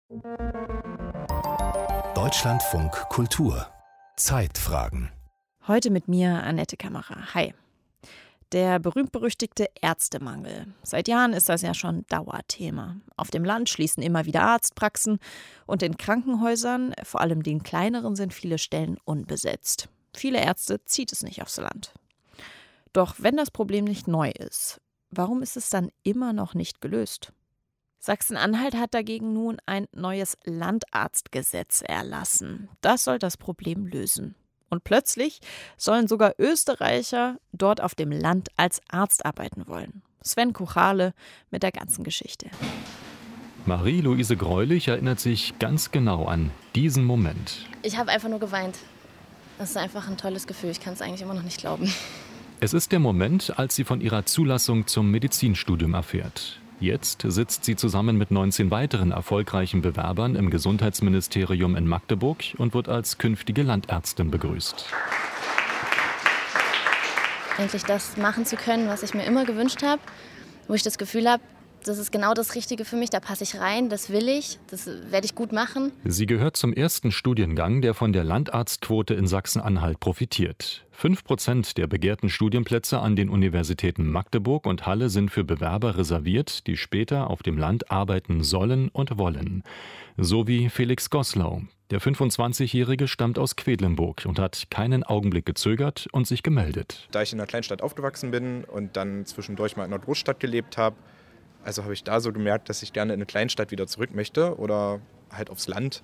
Deutschlandfunk Kultur. Zeitfragen. Heute mit mir Annette Kammerer. Hi. Der berühmt-berüchtigte Ärztemangel. Seit Jahren ist das ja schon Dauerthema. Auf dem Land schließen immer wieder Arztpraxen und in Krankenhäusern, vor allem den kleineren, sind viele Stellen unbesetzt. Viele Ärzte zieht es nicht aufs Land. Doch wenn das Problem nicht neu ist, warum ist es dann immer noch nicht gelöst? Sachsen-Anhalt hat dagegen nun ein neues Landarztgesetz erlassen. Das soll das Problem lösen. Und plötzlich sollen sogar Österreicher dort auf dem Land als Arzt arbeiten wollen. Sven Kuchale mit der ganzen Geschichte. Marie-Luise Greulich erinnert sich ganz genau an diesen Moment. Ich habe einfach nur geweint. Das ist einfach ein tolles Gefühl. Ich kann es eigentlich immer noch nicht glauben. Es ist der Moment, als sie von ihrer Zulassung zum Medizinstudium erfährt. Jetzt sitzt sie zusammen mit 19 weiteren erfolgreichen Bewerbern im Gesundheitsministerium in Magdeburg und wird als künftige Landärztin begrüßt. Endlich das machen zu können, was ich mir immer gewünscht habe, wo ich das Gefühl habe, das ist genau das Richtige für mich, da passe ich rein, das will ich, das werde ich gut machen. Sie gehört zum ersten Studiengang, der von der Landarztquote in Sachsen-Anhalt profitiert. 5% der begehrten Studienplätze an den Universitäten Magdeburg und Halle sind für Bewerber reserviert, die später auf dem Land arbeiten sollen und wollen. So wie Felix Goslau. Der 25-Jährige stammt aus Quedlinburg und hat keinen Augenblick gezögert und sich gemeldet. Da ich in einer Kleinstadt aufgewachsen bin und dann zwischendurch mal in einer Großstadt gelebt habe, also habe ich da so gemerkt, dass ich gerne in eine Kleinstadt wieder zurück möchte oder halt aufs Land.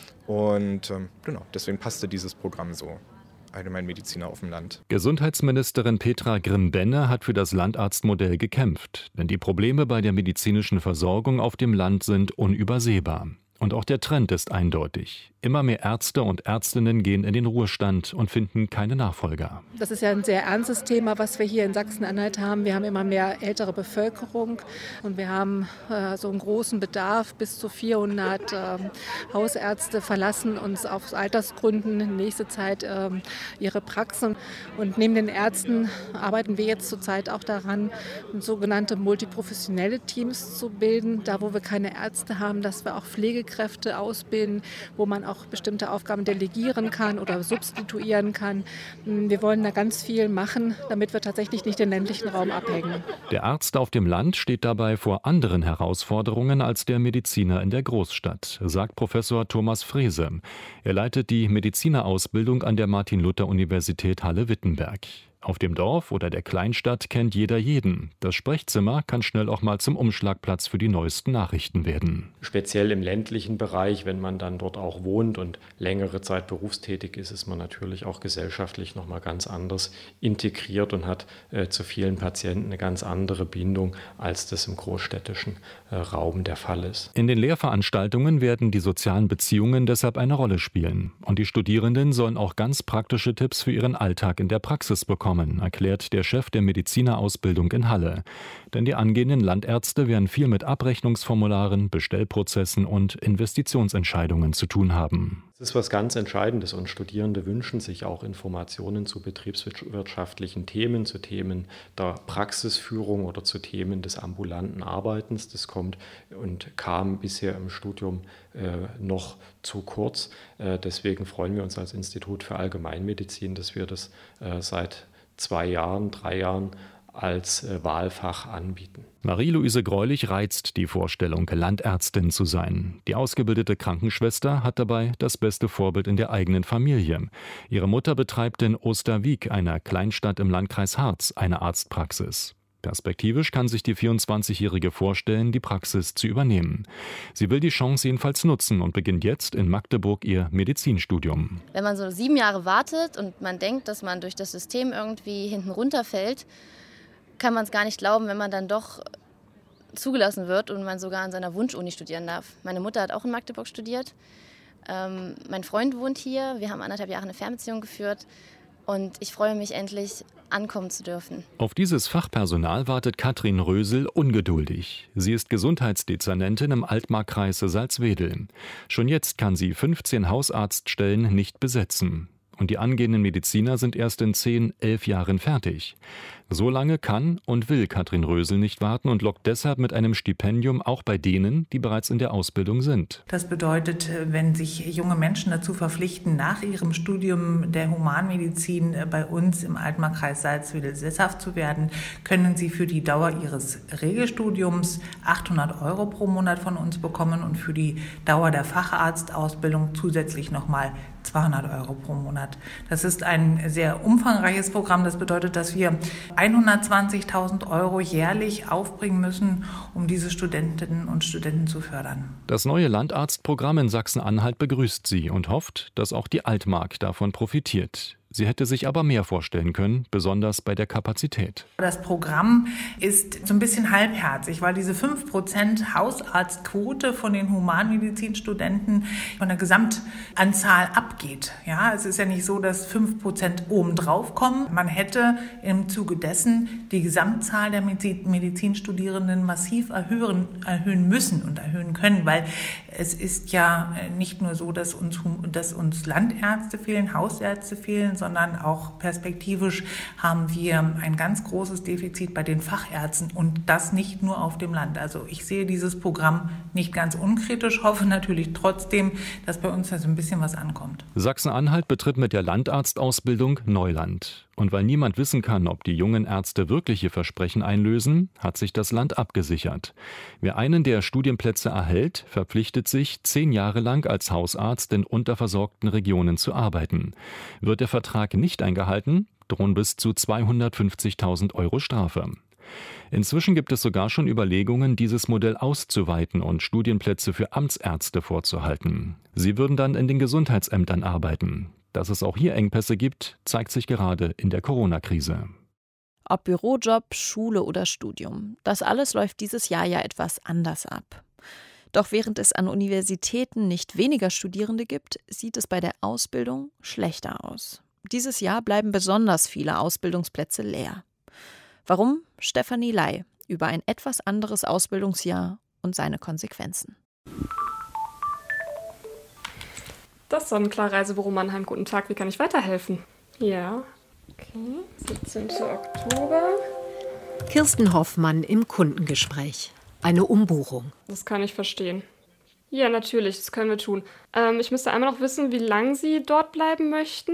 Und deswegen passte dieses Programm so. Allgemeinmediziner auf dem Land. Gesundheitsministerin Petra Grimm-Benne hat für das Landarztmodell gekämpft. Denn die Probleme bei der medizinischen Versorgung auf dem Land sind unübersehbar. Und auch der Trend ist eindeutig. Immer mehr Ärzte und Ärztinnen gehen in den Ruhestand und finden keine Nachfolger. Das ist ja ein sehr ernstes Thema, was wir hier in Sachsen-Anhalt haben. Wir haben immer mehr ältere Bevölkerung und wir haben so einen großen Bedarf. Bis zu 400 Hausärzte verlassen uns aus Altersgründen in nächster Zeit ihre Praxen. Und neben den Ärzten arbeiten wir jetzt zurzeit auch daran, sogenannte multiprofessionelle Teams zu bilden. Da, wo wir keine Ärzte haben, dass wir auch Pflegekräfte ausbilden, wo man auch bestimmte Aufgaben delegieren kann oder substituieren kann. Wir wollen da ganz viel machen, damit wir tatsächlich nicht den ländlichen Raum abhängen. Der Arzt auf dem Land steht dabei vor anderen Herausforderungen als der Mediziner in der Großstadt, sagt Professor Thomas Frese. Er leitet die Medizinerausbildung an der Martin-Luther-Universität Halle-Wittenberg. Auf dem Dorf oder der Kleinstadt kennt jeder jeden. Das Sprechzimmer kann schnell auch mal zum Umschlagplatz für die neuesten Nachrichten werden. Speziell im ländlichen Bereich, wenn man dann dort auch wohnt und längere Zeit berufstätig ist, ist man natürlich auch gesellschaftlich noch mal ganz anders integriert und hat zu vielen Patienten eine ganz andere Bindung, als das im großstädtischen Raum der Fall ist. In den Lehrveranstaltungen werden die sozialen Beziehungen deshalb eine Rolle spielen. Und die Studierenden sollen auch ganz praktische Tipps für ihren Alltag in der Praxis bekommen, erklärt der Chef der Medizinerausbildung in Halle. Denn die angehenden Landärzte werden viel mit Abrechnungsformularen, Bestellprozessen und Investitionsentscheidungen zu tun haben. Das ist was ganz Entscheidendes und Studierende wünschen sich auch Informationen zu betriebswirtschaftlichen Themen, zu Themen der Praxisführung oder zu Themen des ambulanten Arbeitens. Das kommt und kam bisher im Studium noch zu kurz. Deswegen freuen wir uns als Institut für Allgemeinmedizin, dass wir das seit 3 Jahren als Wahlfach anbieten. Marie-Luise Greulich reizt die Vorstellung, Landärztin zu sein. Die ausgebildete Krankenschwester hat dabei das beste Vorbild in der eigenen Familie. Ihre Mutter betreibt in Osterwieck, einer Kleinstadt im Landkreis Harz, eine Arztpraxis. Perspektivisch kann sich die 24-Jährige vorstellen, die Praxis zu übernehmen. Sie will die Chance jedenfalls nutzen und beginnt jetzt in Magdeburg ihr Medizinstudium. Wenn man so 7 Jahre wartet und man denkt, dass man durch das System irgendwie hinten runterfällt, kann man es gar nicht glauben, wenn man dann doch zugelassen wird und man sogar an seiner Wunschuni studieren darf. Meine Mutter hat auch in Magdeburg studiert. Mein Freund wohnt hier. Wir haben 1,5 Jahre eine Fernbeziehung geführt. Und ich freue mich endlich, ankommen zu dürfen. Auf dieses Fachpersonal wartet Katrin Rösel ungeduldig. Sie ist Gesundheitsdezernentin im Altmarkkreis Salzwedel. Schon jetzt kann sie 15 Hausarztstellen nicht besetzen. Und die angehenden Mediziner sind erst in 10, 11 Jahren fertig. So lange kann und will Katrin Rösel nicht warten und lockt deshalb mit einem Stipendium auch bei denen, die bereits in der Ausbildung sind. Das bedeutet, wenn sich junge Menschen dazu verpflichten, nach ihrem Studium der Humanmedizin bei uns im Altmarkkreis Salzwedel sesshaft zu werden, können sie für die Dauer ihres Regelstudiums 800 € pro Monat von uns bekommen und für die Dauer der Facharztausbildung zusätzlich nochmal 200 € pro Monat. Das ist ein sehr umfangreiches Programm. Das bedeutet, dass wir 120.000 € jährlich aufbringen müssen, um diese Studentinnen und Studenten zu fördern. Das neue Landarztprogramm in Sachsen-Anhalt begrüßt sie und hofft, dass auch die Altmark davon profitiert. Sie hätte sich aber mehr vorstellen können, besonders bei der Kapazität. Das Programm ist so ein bisschen halbherzig, weil diese 5% Hausarztquote von den Humanmedizinstudenten von der Gesamtanzahl abgeht. Ja, es ist ja nicht so, dass 5% obendrauf kommen. Man hätte im Zuge dessen die Gesamtzahl der Medizinstudierenden massiv erhöhen müssen und erhöhen können, weil es ist ja nicht nur so, dass uns Landärzte fehlen, Hausärzte fehlen, sondern auch perspektivisch haben wir ein ganz großes Defizit bei den Fachärzten und das nicht nur auf dem Land. Also ich sehe dieses Programm nicht ganz unkritisch, hoffe natürlich trotzdem, dass bei uns da so ein bisschen was ankommt. Sachsen-Anhalt betritt mit der Landarztausbildung Neuland. Und weil niemand wissen kann, ob die jungen Ärzte wirkliche Versprechen einlösen, hat sich das Land abgesichert. Wer einen der Studienplätze erhält, verpflichtet sich, 10 Jahre lang als Hausarzt in unterversorgten Regionen zu arbeiten. Wird der Vertrag nicht eingehalten, drohen bis zu 250.000 € Strafe. Inzwischen gibt es sogar schon Überlegungen, dieses Modell auszuweiten und Studienplätze für Amtsärzte vorzuhalten. Sie würden dann in den Gesundheitsämtern arbeiten. Dass es auch hier Engpässe gibt, zeigt sich gerade in der Corona-Krise. Ob Bürojob, Schule oder Studium, das alles läuft dieses Jahr ja etwas anders ab. Doch während es an Universitäten nicht weniger Studierende gibt, sieht es bei der Ausbildung schlechter aus. Dieses Jahr bleiben besonders viele Ausbildungsplätze leer. Warum? Stefanie Ley über ein etwas anderes Ausbildungsjahr und seine Konsequenzen. Das Sonnenklar-Reisebüro Mannheim. Guten Tag, wie kann ich weiterhelfen? Ja, okay, 17. Oktober. Kirsten Hoffmann im Kundengespräch. Eine Umbuchung. Das kann ich verstehen. Ja, natürlich, das können wir tun. Ich müsste einmal noch wissen, wie lange Sie dort bleiben möchten.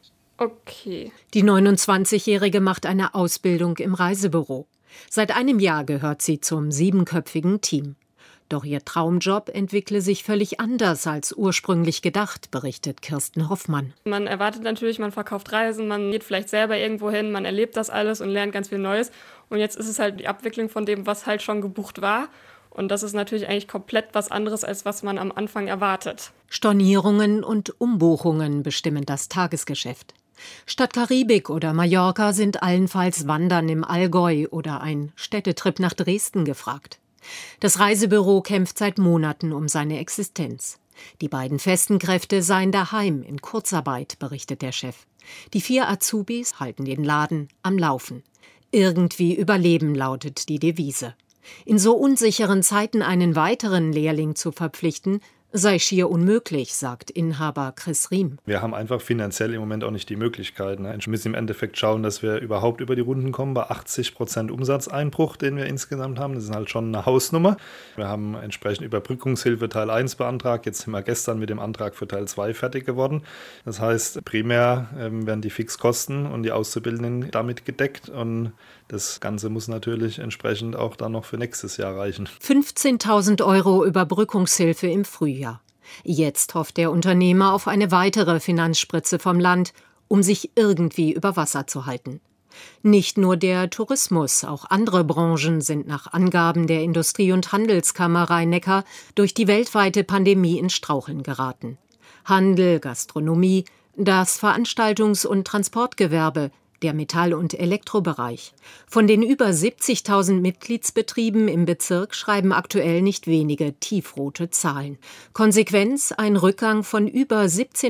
Okay. Die 29-Jährige macht eine Ausbildung im Reisebüro. Seit einem Jahr gehört sie zum 7-köpfigen Team. Doch ihr Traumjob entwickle sich völlig anders als ursprünglich gedacht, berichtet Kirsten Hoffmann. Man erwartet natürlich, man verkauft Reisen, man geht vielleicht selber irgendwo hin, man erlebt das alles und lernt ganz viel Neues. Und jetzt ist es halt die Abwicklung von dem, was halt schon gebucht war. Und das ist natürlich eigentlich komplett was anderes, als was man am Anfang erwartet. Stornierungen und Umbuchungen bestimmen das Tagesgeschäft. Statt Karibik oder Mallorca sind allenfalls Wandern im Allgäu oder ein Städtetrip nach Dresden gefragt. Das Reisebüro kämpft seit Monaten um seine Existenz. Die beiden festen Kräfte seien daheim in Kurzarbeit, berichtet der Chef. Die 4 Azubis halten den Laden am Laufen. Irgendwie überleben, lautet die Devise. In so unsicheren Zeiten einen weiteren Lehrling zu verpflichten, sei schier unmöglich, sagt Inhaber Chris Riem. Wir haben einfach finanziell im Moment auch nicht die Möglichkeit. Wir müssen im Endeffekt schauen, dass wir überhaupt über die Runden kommen. Bei 80% Umsatzeinbruch, den wir insgesamt haben, das ist halt schon eine Hausnummer. Wir haben entsprechend Überbrückungshilfe Teil 1 beantragt. Jetzt sind wir gestern mit dem Antrag für Teil 2 fertig geworden. Das heißt, primär werden die Fixkosten und die Auszubildenden damit gedeckt. Und das Ganze muss natürlich entsprechend auch dann noch für nächstes Jahr reichen. 15.000 € Überbrückungshilfe im Frühjahr. Jetzt hofft der Unternehmer auf eine weitere Finanzspritze vom Land, um sich irgendwie über Wasser zu halten. Nicht nur der Tourismus, auch andere Branchen sind nach Angaben der Industrie- und Handelskammer Rhein-Neckar durch die weltweite Pandemie ins Straucheln geraten. Handel, Gastronomie, das Veranstaltungs- und Transportgewerbe, der Metall- und Elektrobereich. Von den über 70.000 Mitgliedsbetrieben im Bezirk schreiben aktuell nicht wenige tiefrote Zahlen. Konsequenz ein Rückgang von über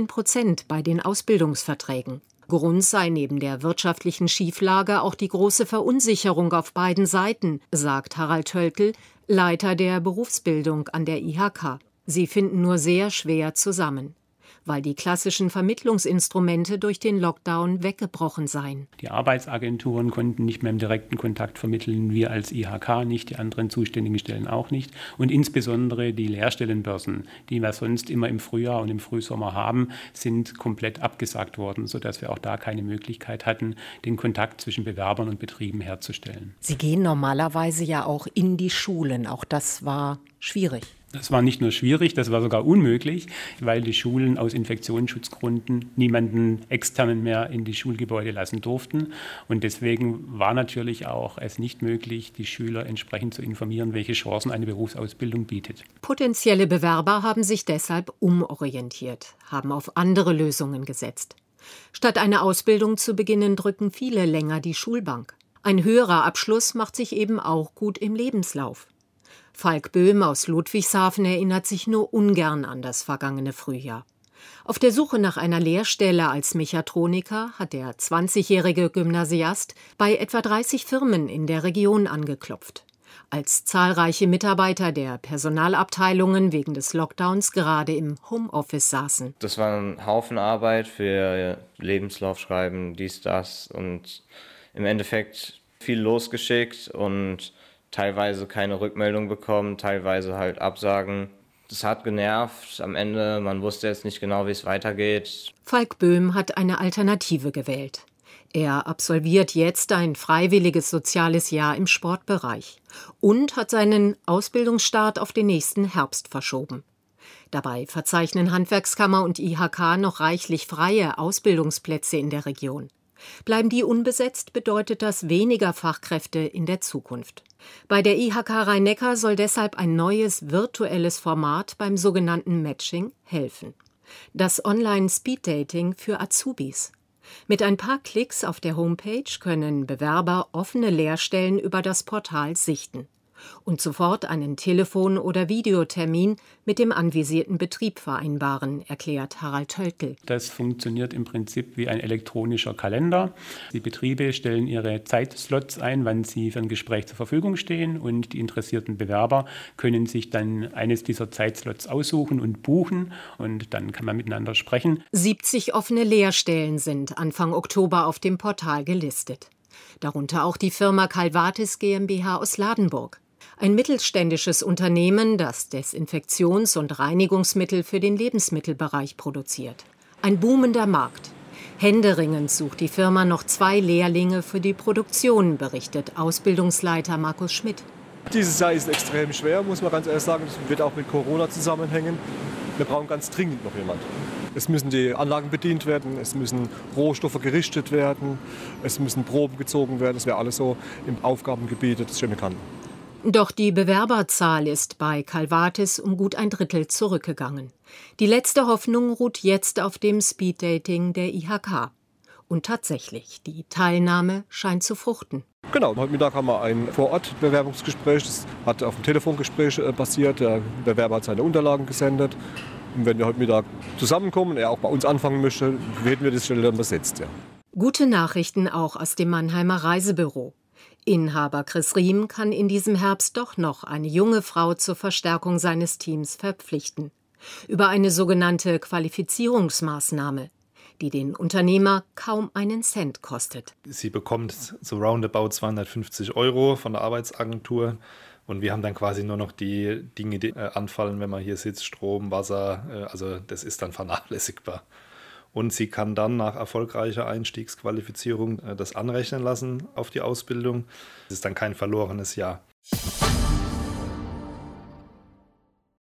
17% bei den Ausbildungsverträgen. Grund sei neben der wirtschaftlichen Schieflage auch die große Verunsicherung auf beiden Seiten, sagt Harald Höltl, Leiter der Berufsbildung an der IHK. Sie finden nur sehr schwer zusammen. weil die klassischen Vermittlungsinstrumente durch den Lockdown weggebrochen seien. Die Arbeitsagenturen konnten nicht mehr im direkten Kontakt vermitteln, wir als IHK nicht, die anderen zuständigen Stellen auch nicht. Und insbesondere die Lehrstellenbörsen, die wir sonst immer im Frühjahr und im Frühsommer haben, sind komplett abgesagt worden, sodass wir auch da keine Möglichkeit hatten, den Kontakt zwischen Bewerbern und Betrieben herzustellen. Sie gehen normalerweise ja auch in die Schulen. Auch das war schwierig. Das war nicht nur schwierig, das war sogar unmöglich, weil die Schulen aus Infektionsschutzgründen niemanden externen mehr in die Schulgebäude lassen durften. Und deswegen war natürlich auch es nicht möglich, die Schüler entsprechend zu informieren, welche Chancen eine Berufsausbildung bietet. Potenzielle Bewerber haben sich deshalb umorientiert, haben auf andere Lösungen gesetzt. Statt eine Ausbildung zu beginnen, drücken viele länger die Schulbank. Ein höherer Abschluss macht sich eben auch gut im Lebenslauf. Falk Böhm aus Ludwigshafen erinnert sich nur ungern an das vergangene Frühjahr. Auf der Suche nach einer Lehrstelle als Mechatroniker hat der 20-jährige Gymnasiast bei etwa 30 Firmen in der Region angeklopft. Als zahlreiche Mitarbeiter der Personalabteilungen wegen des Lockdowns gerade im Homeoffice saßen. Das war ein Haufen Arbeit für Lebenslauf schreiben, dies, das und im Endeffekt viel losgeschickt und teilweise keine Rückmeldung bekommen, teilweise halt Absagen. Das hat genervt. Am Ende, man wusste jetzt nicht genau, wie es weitergeht. Falk Böhm hat eine Alternative gewählt. Er absolviert jetzt ein freiwilliges soziales Jahr im Sportbereich und hat seinen Ausbildungsstart auf den nächsten Herbst verschoben. Dabei verzeichnen Handwerkskammer und IHK noch reichlich freie Ausbildungsplätze in der Region. Bleiben die unbesetzt, bedeutet das weniger Fachkräfte in der Zukunft. Bei der IHK Rhein-Neckar soll deshalb ein neues virtuelles Format beim sogenannten Matching helfen. Das Online-Speed-Dating für Azubis. Mit ein paar Klicks auf der Homepage können Bewerber offene Lehrstellen über das Portal sichten und sofort einen Telefon- oder Videotermin mit dem anvisierten Betrieb vereinbaren, erklärt Harald Töltl. Das funktioniert im Prinzip wie ein elektronischer Kalender. Die Betriebe stellen ihre Zeitslots ein, wann sie für ein Gespräch zur Verfügung stehen, und die interessierten Bewerber können sich dann eines dieser Zeitslots aussuchen und buchen, und dann kann man miteinander sprechen. 70 offene Lehrstellen sind Anfang Oktober auf dem Portal gelistet. Darunter auch die Firma Calvatis GmbH aus Ladenburg. Ein mittelständisches Unternehmen, das Desinfektions- und Reinigungsmittel für den Lebensmittelbereich produziert. Ein boomender Markt. Händeringend sucht die Firma noch 2 Lehrlinge für die Produktion, berichtet Ausbildungsleiter Markus Schmidt. Dieses Jahr ist extrem schwer, muss man ganz ehrlich sagen. Das wird auch mit Corona zusammenhängen. Wir brauchen ganz dringend noch jemanden. Es müssen die Anlagen bedient werden, es müssen Rohstoffe gerichtet werden, es müssen Proben gezogen werden. Das wäre alles so im Aufgabengebiet des Chemikanten. Doch die Bewerberzahl ist bei Calvatis um gut ein Drittel zurückgegangen. Die letzte Hoffnung ruht jetzt auf dem Speeddating der IHK. Und tatsächlich, die Teilnahme scheint zu fruchten. Genau, heute Mittag haben wir ein Vorort-Bewerbungsgespräch. Das hat auf dem Telefongespräch basiert. Der Bewerber hat seine Unterlagen gesendet. Und wenn wir heute Mittag zusammenkommen und er auch bei uns anfangen möchte, werden wir die Stelle dann besetzt. Ja. Gute Nachrichten auch aus dem Mannheimer Reisebüro. Inhaber Chris Riem kann in diesem Herbst doch noch eine junge Frau zur Verstärkung seines Teams verpflichten. Über eine sogenannte Qualifizierungsmaßnahme, die den Unternehmer kaum einen Cent kostet. Sie bekommt so roundabout 250 € von der Arbeitsagentur. Und wir haben dann quasi nur noch die Dinge, die anfallen, wenn man hier sitzt, Strom, Wasser, also das ist dann vernachlässigbar. Und sie kann dann nach erfolgreicher Einstiegsqualifizierung das anrechnen lassen auf die Ausbildung. Es ist dann kein verlorenes Jahr.